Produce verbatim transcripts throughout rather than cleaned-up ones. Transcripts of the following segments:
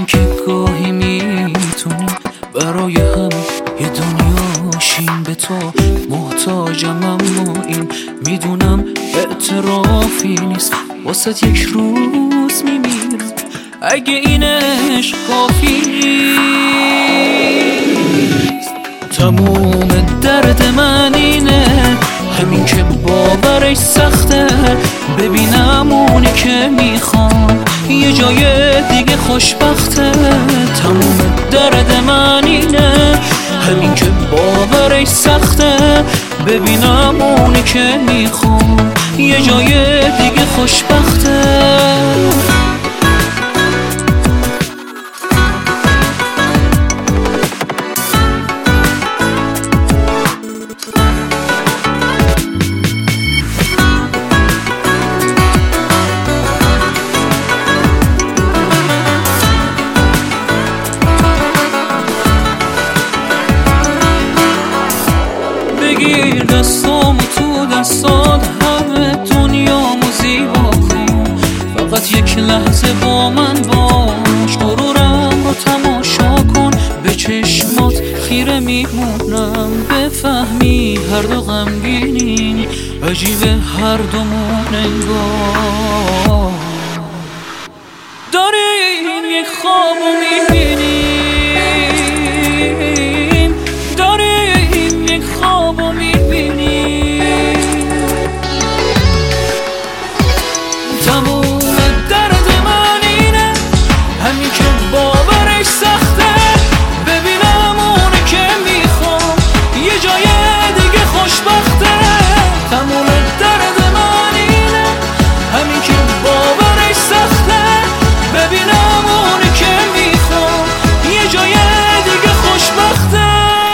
همین که گاهی میتونیم برای هم یه دنیا شیم. به تو محتاجم اما این میدونم اعترافی نیست. واسه یک روز میمیرم اگه این عشق کافی نیست. تموم درد من اینه، همین که باورش سخته. ببینم اونی که میخوام یه جای دیگه خوشبخته. تموم درد من اینه، همین که باورش سخته. ببینم اونی که میخوام یه جای دیگه خوشبخته. بگیر دستامو تو دستات، همه دنیامو زیبا کن. فقط یک لحظه با من باش، غرورم رو تماشا کن. به چشمات خیره میمونم، بفهمی هر دو غمگینیم. عجیبه هر دومون انگار داریم یک خوابو میبینیم. تموم درد من اینه، همین که باورش سخته. ببینم اونی که میخوام یه جای دیگه خوشبخته. تموم درد من اینه، همین که باورش سخته. ببینم اونی که میخوام یه جای دیگه خوشبخته.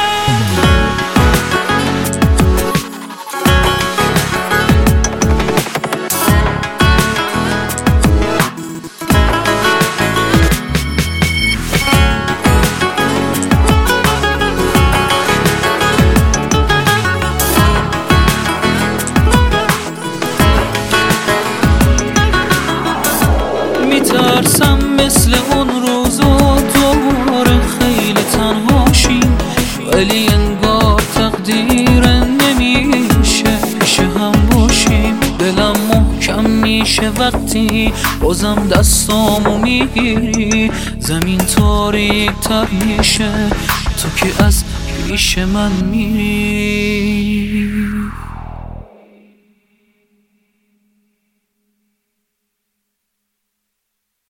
میترسم مثل اون روزا دوباره خیلی تنها شیم. ولی انگار تقدیر نمیشه پیش هم باشیم. دلم محکم میشه وقتی بازم دستامو میگیری. زمین تاریک تر میشه تو که از پیش من میری.